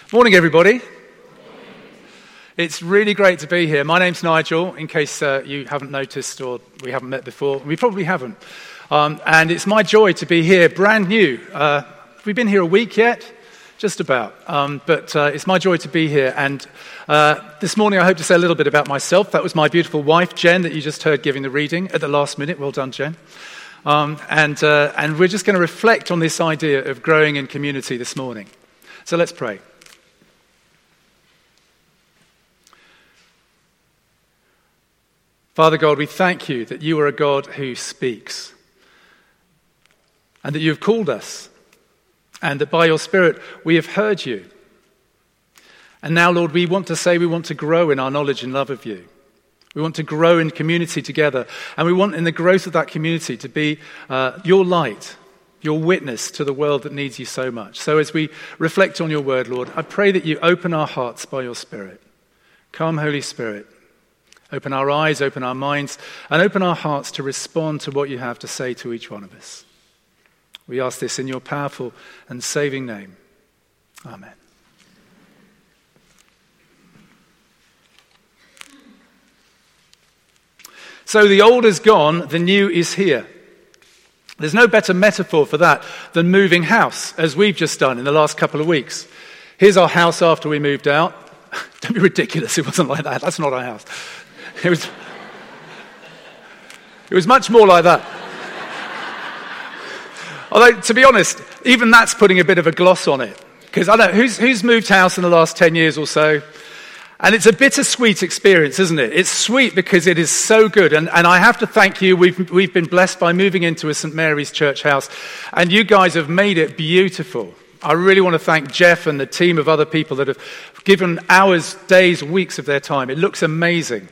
Morning, everybody. It's really great to be here. My name's Nigel, in case you haven't noticed or we haven't met before. We probably haven't. And it's my joy to be here, brand new. Have we been here a week yet? Just about. But it's my joy to be here. And this morning I hope to say a little bit about myself. That was my beautiful wife, Jen, that you just heard giving the reading at the last minute. Well done, Jen. And we're just going to reflect on this idea of growing in community this morning. So let's pray. Father God, we thank you that you are a God who speaks and that you have called us and that by your Spirit we have heard you. And now, Lord, we want to grow in our knowledge and love of you. We want to grow in community together, and we want in the growth of that community to be your light, your witness to the world that needs you so much. So as we reflect on your word, Lord, I pray that you open our hearts by your Spirit. Come, Holy Spirit. Open our eyes, open our minds, and open our hearts to respond to what you have to say to each one of us. We ask this in your powerful and saving name. Amen. So the old is gone, the new is here. There's no better metaphor for that than moving house, as we've just done in the last couple of weeks. Here's our house after we moved out. Don't be ridiculous, it wasn't like that. That's not our house. It was much more like that. Although, to be honest, even that's putting a bit of a gloss on it. Because I don't know, who's moved house in the last 10 years or so? And it's a bittersweet experience, isn't it? It's sweet because it is so good. And I have to thank you. We've been blessed by moving into a St. Mary's church house. And you guys have made it beautiful. I really want to thank Jeff and the team of other people that have given hours, days, weeks of their time. It looks amazing.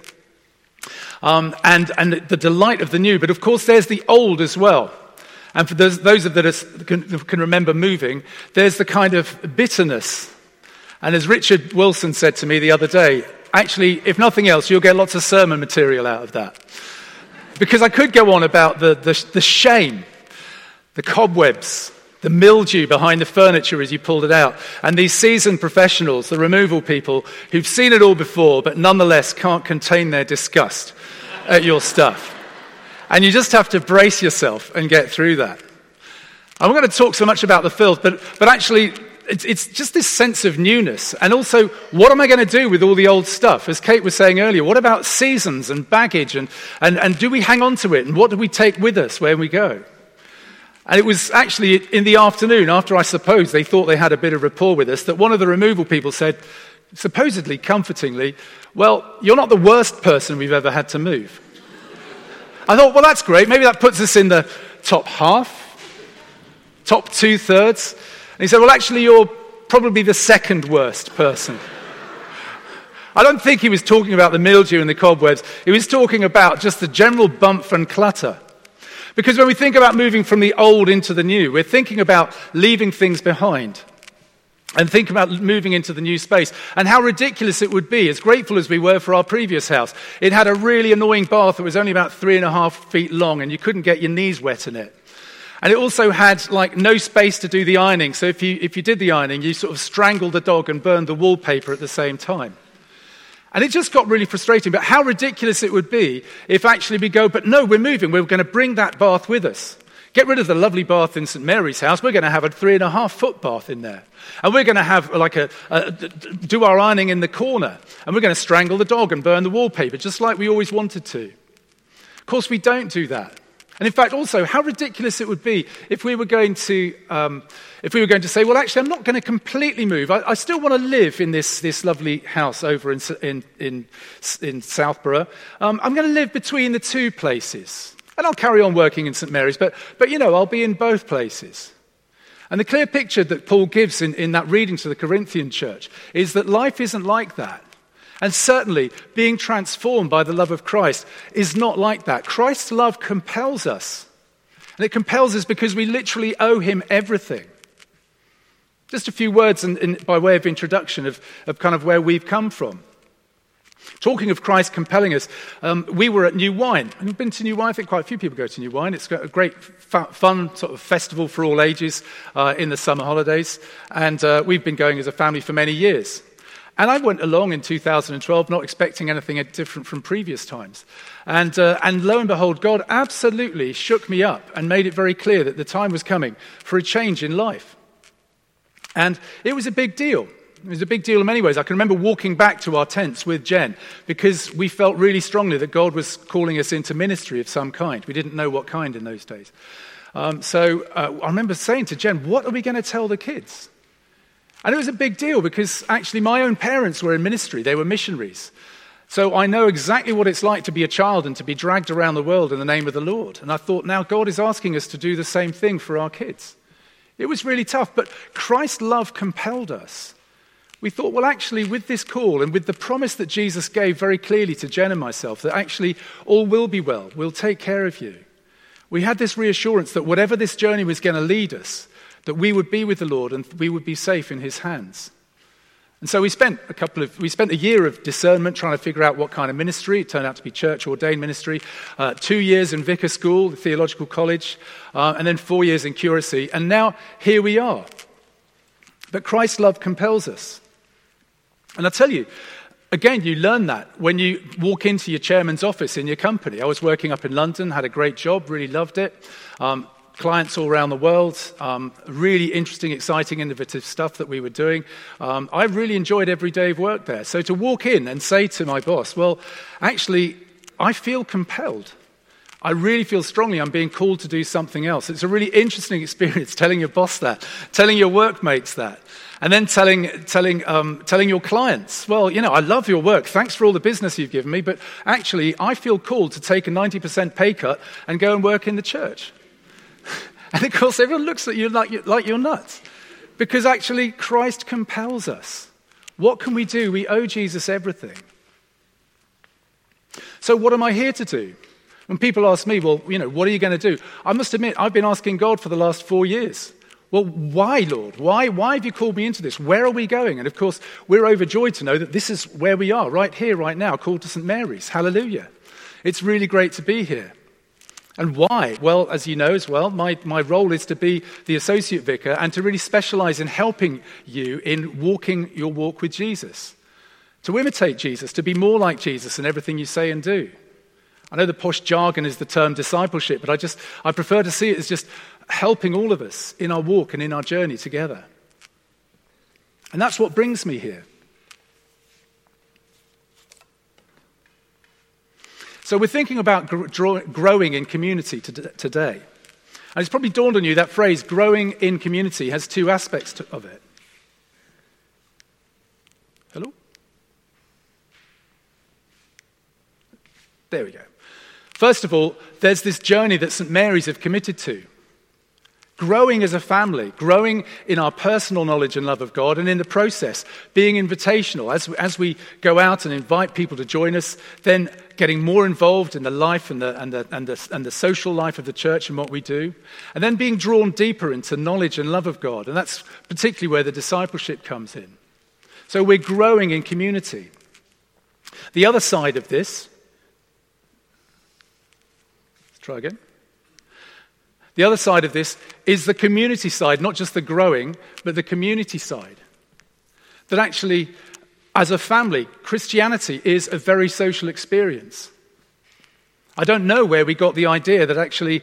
And the delight of the new. But of course, there's the old as well. And for those that can remember moving, there's the kind of bitterness. And as Richard Wilson said to me the other day, actually, if nothing else, you'll get lots of sermon material out of that. Because I could go on about the shame, the cobwebs, the mildew behind the furniture as you pulled it out, and these seasoned professionals, the removal people, who've seen it all before, but nonetheless can't contain their disgust at your stuff. And you just have to brace yourself and get through that. I'm not going to talk so much about the filth, but actually, it's just this sense of newness. And also, what am I going to do with all the old stuff? As Kate was saying earlier, what about seasons and baggage? And do we hang on to it? And what do we take with us where we go? And it was actually in the afternoon, after I suppose they thought they had a bit of rapport with us, that one of the removal people said, supposedly comfortingly, well, you're not the worst person we've ever had to move. I thought, well, that's great. Maybe that puts us in the top half, top 2/3. And he said, well, actually, you're probably the second worst person. I don't think he was talking about the mildew and the cobwebs. He was talking about just the general bump and clutter. Because when we think about moving from the old into the new, we're thinking about leaving things behind and think about moving into the new space and how ridiculous it would be, as grateful as we were for our previous house. It had a really annoying bath that was only about 3.5 feet long and you couldn't get your knees wet in it. And it also had no space to do the ironing. So if you did the ironing, you sort of strangled the dog and burned the wallpaper at the same time. And it just got really frustrating. But how ridiculous it would be if actually we go, but no, we're moving. We're going to bring that bath with us. Get rid of the lovely bath in St. Mary's house. We're going to have a 3.5-foot bath in there. And we're going to have do our ironing in the corner. And we're going to strangle the dog and burn the wallpaper, just like we always wanted to. Of course, we don't do that. And in fact, also, how ridiculous it would be if we were going to say, well, actually, I'm not going to completely move. I still want to live in this lovely house over in Southborough. I'm going to live between the two places. And I'll carry on working in St. Mary's, but I'll be in both places. And the clear picture that Paul gives in that reading to the Corinthian church is that life isn't like that. And certainly, being transformed by the love of Christ is not like that. Christ's love compels us. And it compels us because we literally owe him everything. Just a few words by way of introduction of kind of where we've come from. Talking of Christ compelling us, we were at New Wine. Have you been to New Wine? I think quite a few people go to New Wine. It's got a great fun sort of festival for all ages in the summer holidays. And we've been going as a family for many years. And I went along in 2012 not expecting anything different from previous times. And lo and behold, God absolutely shook me up and made it very clear that the time was coming for a change in life. And it was a big deal. It was a big deal in many ways. I can remember walking back to our tents with Jen because we felt really strongly that God was calling us into ministry of some kind. We didn't know what kind in those days. So I remember saying to Jen, what are we going to tell the kids? And it was a big deal because actually my own parents were in ministry. They were missionaries. So I know exactly what it's like to be a child and to be dragged around the world in the name of the Lord. And I thought, now God is asking us to do the same thing for our kids. It was really tough, but Christ's love compelled us. We thought, well, actually, with this call and with the promise that Jesus gave very clearly to Jen and myself, that actually all will be well, we'll take care of you. We had this reassurance that whatever this journey was going to lead us, that we would be with the Lord and we would be safe in his hands. And so we spent a year of discernment trying to figure out what kind of ministry. It turned out to be church-ordained ministry. 2 years in Vicar School, the theological college, and then 4 years in curacy. And now here we are. But Christ's love compels us. And I tell you, again, you learn that when you walk into your chairman's office in your company. I was working up in London, had a great job, really loved it. Clients all around the world, really interesting, exciting, innovative stuff that we were doing. I really enjoyed every day of work there. So to walk in and say to my boss, well, actually, I feel compelled. I really feel strongly I'm being called to do something else. It's a really interesting experience telling your boss that, telling your workmates that. And then telling your clients, well, you know, I love your work. Thanks for all the business you've given me. But actually, I feel called to take a 90% pay cut and go and work in the church. And of course, everyone looks at you like you're nuts. Because actually, Christ compels us. What can we do? We owe Jesus everything. So what am I here to do? When people ask me, well, you know, what are you going to do? I must admit, I've been asking God for the last 4 years. Well, why, Lord? Why have you called me into this? Where are we going? And of course, we're overjoyed to know that this is where we are, right here, right now, called to St. Mary's. Hallelujah. It's really great to be here. And why? Well, as you know as well, my role is to be the associate vicar and to really specialize in helping you in walking your walk with Jesus. To imitate Jesus, to be more like Jesus in everything you say and do. I know the posh jargon is the term discipleship, but I prefer to see it as just helping all of us in our walk and in our journey together. And that's what brings me here. So we're thinking about growing in community today. And it's probably dawned on you that phrase, growing in community, has two aspects of it. Hello? There we go. First of all, there's this journey that St. Mary's have committed to. Growing as a family, growing in our personal knowledge and love of God, and in the process, being invitational. As we go out and invite people to join us, then getting more involved in the life and the social life of the church and what we do, and then being drawn deeper into knowledge and love of God. And that's particularly where the discipleship comes in. So we're growing in community. The other side of this, let's try again. The other side of this is the community side, not just the growing, but the community side. That actually, as a family, Christianity is a very social experience. I don't know where we got the idea that actually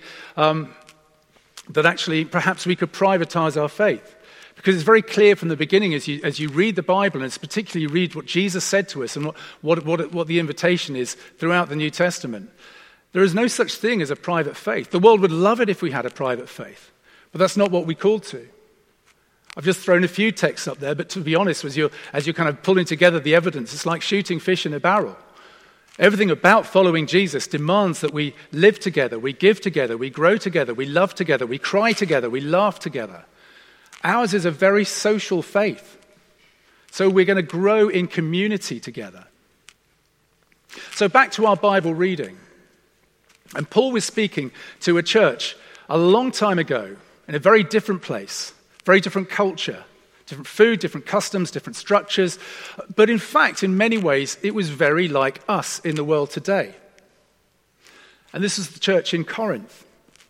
perhaps we could privatize our faith. Because it's very clear from the beginning as you read the Bible, and it's particularly you read what Jesus said to us and what the invitation is throughout the New Testament. There is no such thing as a private faith. The world would love it if we had a private faith, but that's not what we're called to. I've just thrown a few texts up there, but to be honest, as you're kind of pulling together the evidence, it's like shooting fish in a barrel. Everything about following Jesus demands that we live together, we give together, we grow together, we love together, we cry together, we laugh together. Ours is a very social faith. So we're going to grow in community together. So back to our Bible reading. And Paul was speaking to a church a long time ago in a very different place, very different culture, Different food, different customs, different structures. But in fact, in many ways, it was very like us in the world today. And this is the church in Corinth.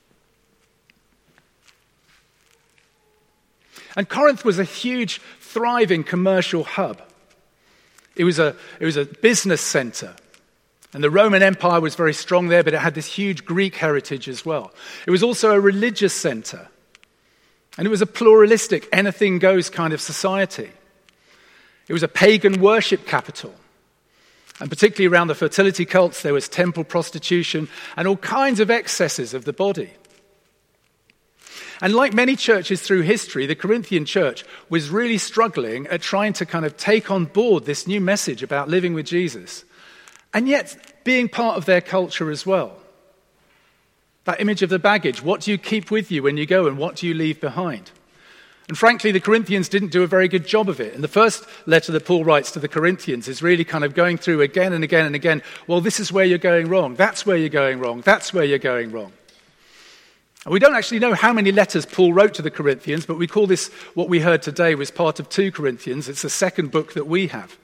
And Corinth was a huge, thriving commercial hub. It was a business center. And the Roman Empire was very strong there, but it had this huge Greek heritage as well. It was also a religious center. And it was a pluralistic, anything goes kind of society. It was a pagan worship capital. And particularly around the fertility cults, there was temple prostitution and all kinds of excesses of the body. And like many churches through history, the Corinthian church was really struggling at trying to kind of take on board this new message about living with Jesus, and yet being part of their culture as well. That image of the baggage. What do you keep with you when you go, and what do you leave behind? And frankly, the Corinthians didn't do a very good job of it. And the first letter that Paul writes to the Corinthians is really kind of going through again and again and again, well, this is where you're going wrong. That's where you're going wrong. That's where you're going wrong. And we don't actually know how many letters Paul wrote to the Corinthians, but we call this, what we heard today was part of 2 Corinthians. It's the second book that we have.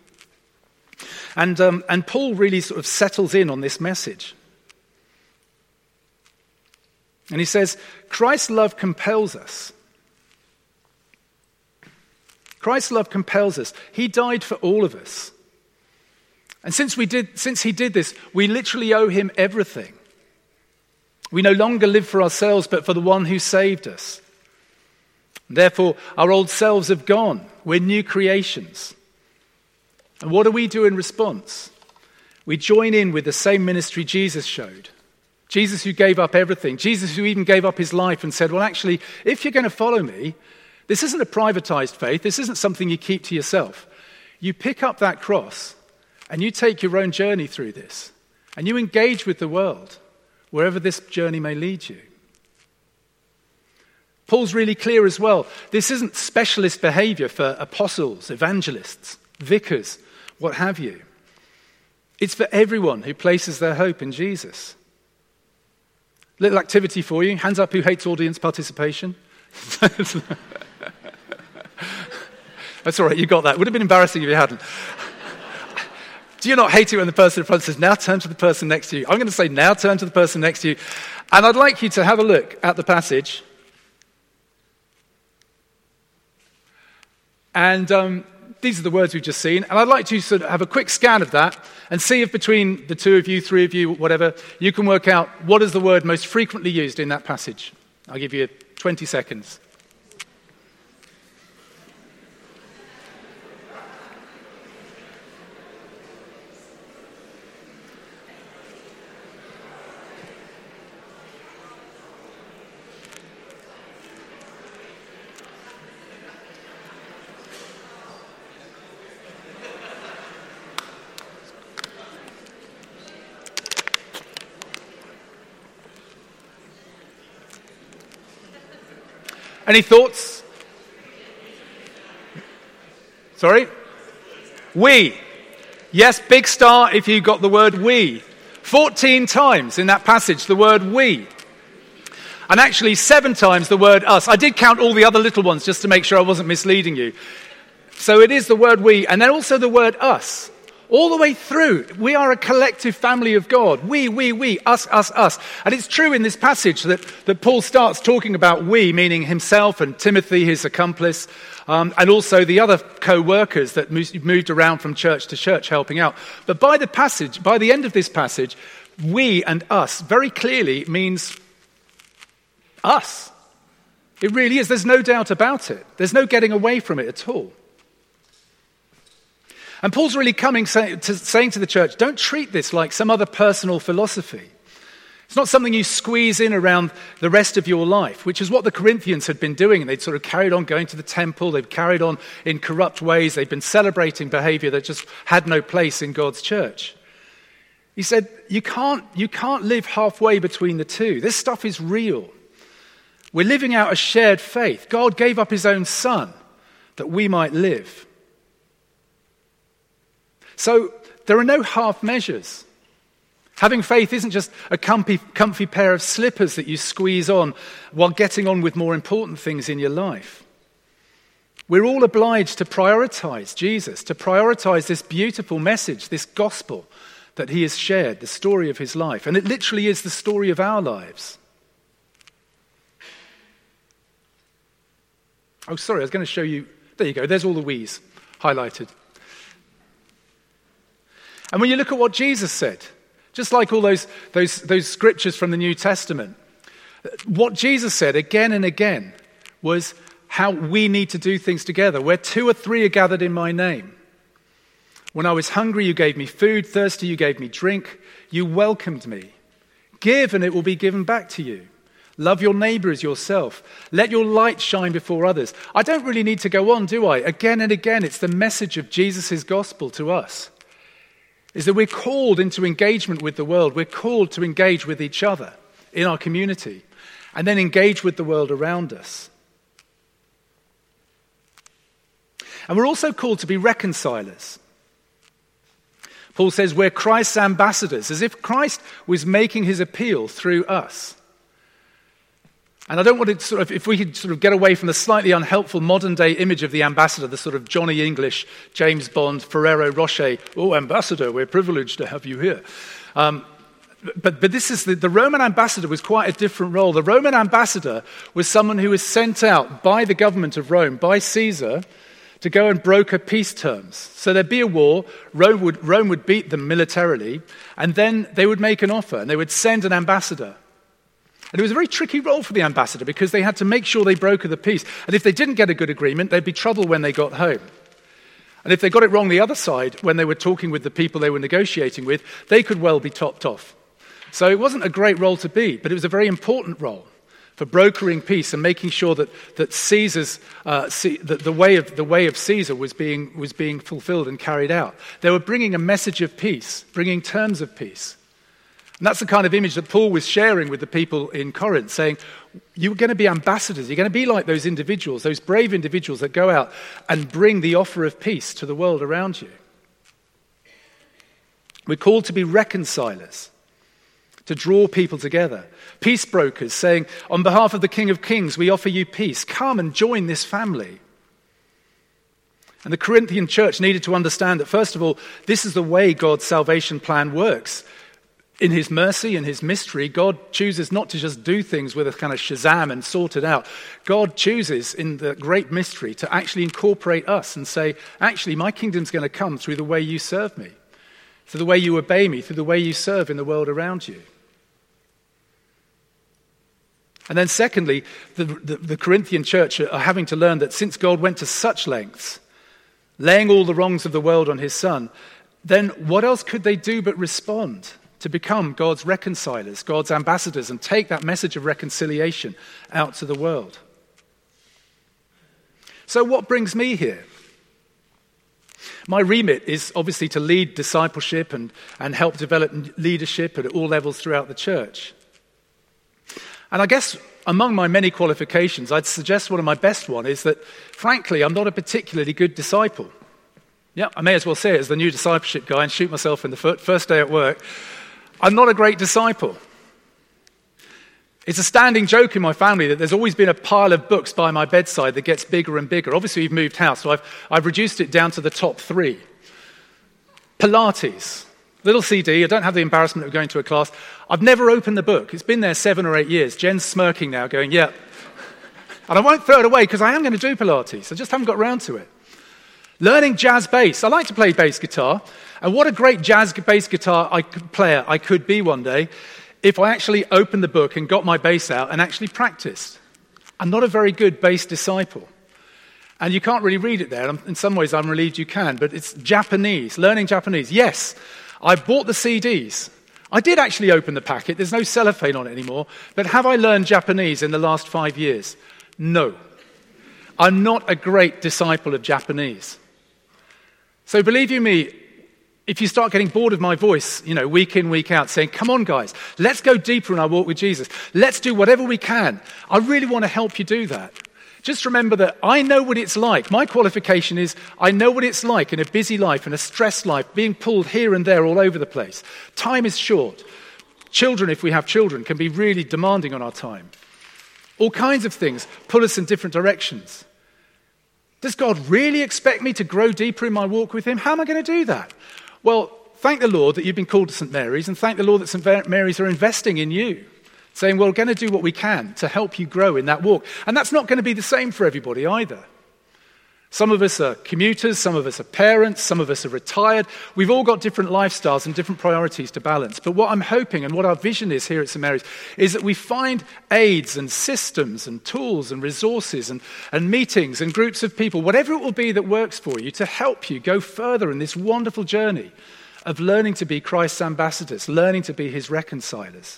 And Paul really sort of settles in on this message. And he says, Christ's love compels us. Christ's love compels us. He died for all of us. And since he did this, we literally owe him everything. We no longer live for ourselves, but for the one who saved us. Therefore, our old selves have gone. We're new creations. And what do we do in response? We join in with the same ministry Jesus showed. Jesus who gave up everything. Jesus who even gave up his life and said, well, actually, if you're going to follow me, this isn't a privatized faith. This isn't something you keep to yourself. You pick up that cross and you take your own journey through this. And you engage with the world wherever this journey may lead you. Paul's really clear as well. This isn't specialist behavior for apostles, evangelists, vicars, what have you. It's for everyone who places their hope in Jesus. Little activity for you. Hands up who hates audience participation. That's all right, you got that. Would have been embarrassing if you hadn't. Do you not hate it when the person in front says, now turn to the person next to you? I'm going to say, now turn to the person next to you. And I'd like you to have a look at the passage. And these are the words we've just seen. And I'd like to sort of have a quick scan of that and see if between the 2 of you, 3 of you, whatever, you can work out what is the word most frequently used in that passage. I'll give you 20 seconds. Any thoughts? Sorry? We. Yes, big star if you got the word we. 14 times in that passage, the word we. And actually 7 times the word us. I did count all the other little ones just to make sure I wasn't misleading you. So it is the word we, and then also the word us. All the way through, we are a collective family of God. We, us. And it's true in this passage that Paul starts talking about we, meaning himself and Timothy, his accomplice, and also the other co-workers that moved around from church to church helping out. But by the end of this passage, we and us very clearly means us. It really is. There's no doubt about it. There's no getting away from it at all. And Paul's really saying to the church, don't treat this like some other personal philosophy. It's not something you squeeze in around the rest of your life, which is what the Corinthians had been doing. And they'd sort of carried on going to the temple. They'd carried on in corrupt ways. They'd been celebrating behavior that just had no place in God's church. He said, you can't live halfway between the two. This stuff is real. We're living out a shared faith. God gave up his own son that we might live. So there are no half measures. Having faith isn't just a comfy pair of slippers that you squeeze on while getting on with more important things in your life. We're all obliged to prioritize Jesus, to prioritize this beautiful message, this gospel that he has shared, the story of his life. And it literally is the story of our lives. Oh, sorry, I was going to show you. There you go. There's all the we's highlighted. And when you look at what Jesus said, just like all those scriptures from the New Testament, what Jesus said again and again was how we need to do things together. Where 2 or 3 are gathered in my name. When I was hungry, you gave me food. Thirsty, you gave me drink. You welcomed me. Give, and it will be given back to you. Love your neighbor as yourself. Let your light shine before others. I don't really need to go on, do I? Again and again, it's the message of Jesus' gospel to us. Is that we're called into engagement with the world. We're called to engage with each other in our community. And then engage with the world around us. And we're also called to be reconcilers. Paul says we're Christ's ambassadors, as if Christ was making his appeal through us. And I don't want to if we could sort of get away from the slightly unhelpful modern day image of the ambassador, the sort of Johnny English, James Bond, Ferrero Rocher, oh, ambassador, we're privileged to have you here. But this is the Roman ambassador was quite a different role. The Roman ambassador was someone who was sent out by the government of Rome, by Caesar, to go and broker peace terms. So there'd be a war, Rome would beat them militarily, and then they would make an offer, and they would send an ambassador. And it was a very tricky role for the ambassador, because they had to make sure they brokered the peace. And if they didn't get a good agreement, there'd be trouble when they got home. And if they got it wrong the other side, when they were talking with the people they were negotiating with, they could well be topped off. So it wasn't a great role to be, but it was a very important role for brokering peace and making sure that Caesar's the way of Caesar was being fulfilled and carried out. They were bringing a message of peace, bringing terms of peace. And that's the kind of image that Paul was sharing with the people in Corinth, saying, you're going to be ambassadors. You're going to be like those individuals, those brave individuals that go out and bring the offer of peace to the world around you. We're called to be reconcilers, to draw people together. Peace brokers, saying, on behalf of the King of Kings, we offer you peace. Come and join this family. And the Corinthian church needed to understand that, first of all, this is the way God's salvation plan works. In his mercy and his mystery, God chooses not to just do things with a kind of Shazam and sort it out. God chooses in the great mystery to actually incorporate us and say, actually, my kingdom's going to come through the way you serve me, through the way you obey me, through the way you serve in the world around you. And then secondly, the Corinthian church are having to learn that since God went to such lengths, laying all the wrongs of the world on his son, then what else could they do but respond to become God's reconcilers, God's ambassadors, and take that message of reconciliation out to the world? So what brings me here? My remit is obviously to lead discipleship and help develop leadership at all levels throughout the church. And I guess among my many qualifications, I'd suggest one of my best one is that, frankly, I'm not a particularly good disciple. Yeah, I may as well say it as the new discipleship guy and shoot myself in the foot. First day at work, I'm not a great disciple. It's a standing joke in my family that there's always been a pile of books by my bedside that gets bigger and bigger. Obviously, we've moved house, so I've reduced it down to the top 3. Pilates. Little CD, I don't have the embarrassment of going to a class. I've never opened the book. It's been there 7 or 8 years. Jen's smirking now, going, yeah. And I won't throw it away because I am going to do Pilates. I just haven't got around to it. Learning jazz bass. I like to play bass guitar. And what a great jazz bass guitar player I could be one day if I actually opened the book and got my bass out and actually practiced. I'm not a very good bass disciple. And you can't really read it there. In some ways, I'm relieved you can. But it's Japanese, learning Japanese. Yes, I bought the CDs. I did actually open the packet. There's no cellophane on it anymore. But have I learned Japanese in the last 5 years? No. I'm not a great disciple of Japanese. So believe you me, if you start getting bored of my voice, week in, week out, saying, come on, guys, let's go deeper in our walk with Jesus. Let's do whatever we can. I really want to help you do that. Just remember that I know what it's like. My qualification is I know what it's like in a busy life, in a stressed life, being pulled here and there all over the place. Time is short. Children, if we have children, can be really demanding on our time. All kinds of things pull us in different directions. Does God really expect me to grow deeper in my walk with him? How am I going to do that? Well, thank the Lord that you've been called to St. Mary's, and thank the Lord that St. Mary's are investing in you, saying, well, we're going to do what we can to help you grow in that walk. And that's not going to be the same for everybody either. Some of us are commuters, some of us are parents, some of us are retired. We've all got different lifestyles and different priorities to balance. But what I'm hoping and what our vision is here at St. Mary's is that we find aids and systems and tools and resources and meetings and groups of people, whatever it will be that works for you, to help you go further in this wonderful journey of learning to be Christ's ambassadors, learning to be his reconcilers.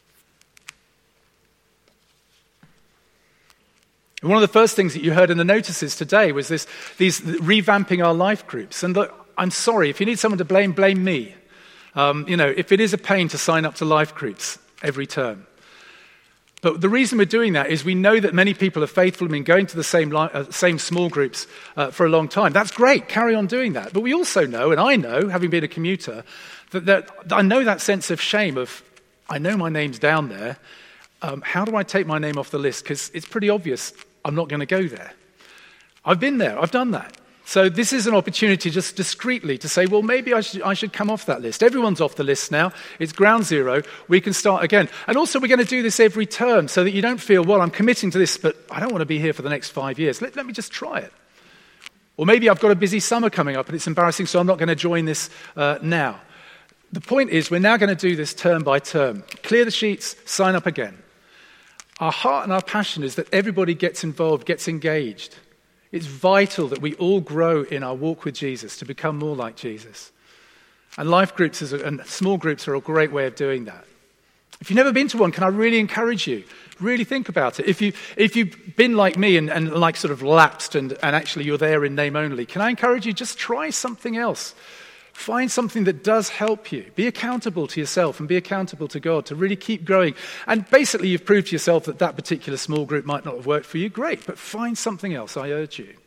And one of the first things that you heard in the notices today was these revamping our life groups. And look, I'm sorry, if you need someone to blame me. If it is a pain to sign up to life groups every term. But the reason we're doing that is we know that many people are faithful and been going to the same small groups for a long time. That's great, carry on doing that. But we also know, and I know, having been a commuter, that I know that sense of shame of, I know my name's down there. How do I take my name off the list? Because it's pretty obvious I'm not going to go there. I've been there. I've done that. So this is an opportunity just discreetly to say, well, maybe I should come off that list. Everyone's off the list now. It's ground zero. We can start again. And also we're going to do this every term so that you don't feel, well, I'm committing to this, but I don't want to be here for the next 5 years. Let me just try it. Or maybe I've got a busy summer coming up and it's embarrassing, so I'm not going to join this now. The point is we're now going to do this term by term. Clear the sheets, sign up again. Our heart and our passion is that everybody gets involved, gets engaged. It's vital that we all grow in our walk with Jesus to become more like Jesus. And life groups and small groups are a great way of doing that. If you've never been to one, can I really encourage you? Really think about it. If you've been like me and like sort of lapsed and actually you're there in name only, can I encourage you, just try something else. Find something that does help you. Be accountable to yourself and be accountable to God to really keep growing. And basically you've proved to yourself that that particular small group might not have worked for you. Great, but find something else, I urge you.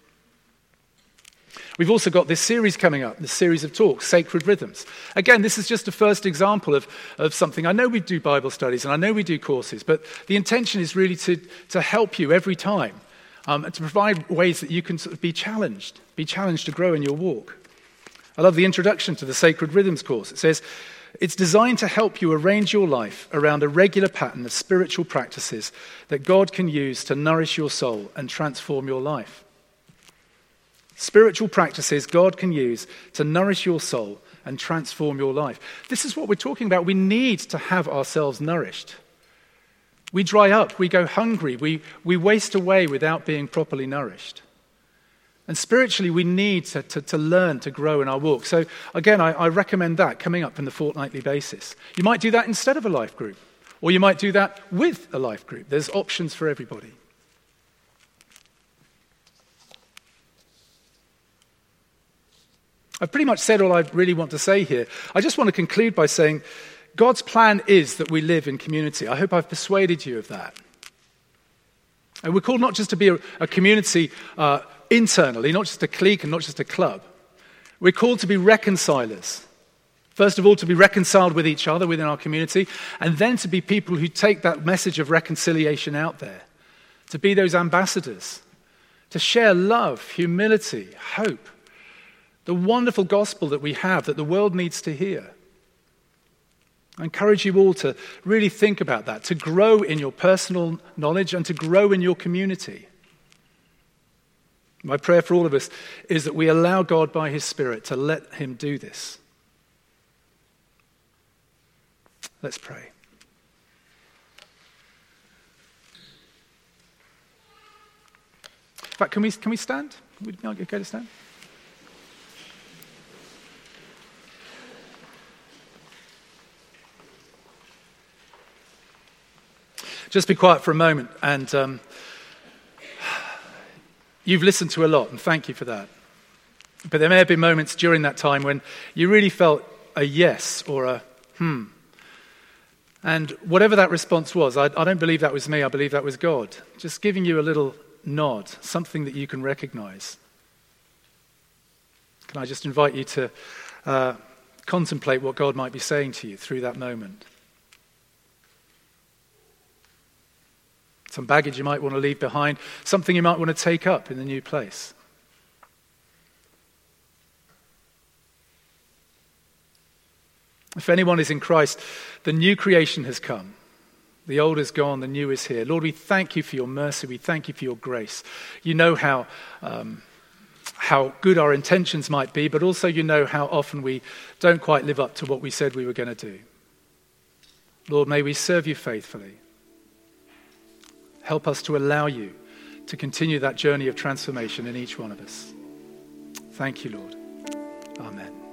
We've also got this series coming up, this series of talks, Sacred Rhythms. Again, this is just a first example of something. I know we do Bible studies and I know we do courses, but the intention is really to help you every time and to provide ways that you can sort of be challenged to grow in your walk. I love the introduction to the Sacred Rhythms course. It says, it's designed to help you arrange your life around a regular pattern of spiritual practices that God can use to nourish your soul and transform your life. Spiritual practices God can use to nourish your soul and transform your life. This is what we're talking about. We need to have ourselves nourished. We dry up, we go hungry, we waste away without being properly nourished. And spiritually, we need to learn to grow in our walk. So again, I recommend that coming up on the fortnightly basis. You might do that instead of a life group, or you might do that with a life group. There's options for everybody. I've pretty much said all I really want to say here. I just want to conclude by saying God's plan is that we live in community. I hope I've persuaded you of that. And we're called not just to be a community internally, not just a clique and not just a club. We're called to be reconcilers. First of all, to be reconciled with each other within our community, and then to be people who take that message of reconciliation out there, to be those ambassadors, to share love, humility, hope, the wonderful gospel that we have that the world needs to hear. I encourage you all to really think about that, to grow in your personal knowledge and to grow in your community. My prayer for all of us is that we allow God by his Spirit to let him do this. Let's pray. In fact, can we stand? Can we go to stand? Just be quiet for a moment, and you've listened to a lot, and thank you for that. But there may have been moments during that time when you really felt a yes or a And whatever that response was, I don't believe that was me, I believe that was God. Just giving you a little nod, something that you can recognize. Can I just invite you to contemplate what God might be saying to you through that moment? Some baggage you might want to leave behind, something you might want to take up in the new place. If anyone is in Christ, the new creation has come. The old is gone, the new is here. Lord, we thank you for your mercy. We thank you for your grace. You know how good our intentions might be, but also you know how often we don't quite live up to what we said we were going to do. Lord, may we serve you faithfully. Help us to allow you to continue that journey of transformation in each one of us. Thank you, Lord. Amen.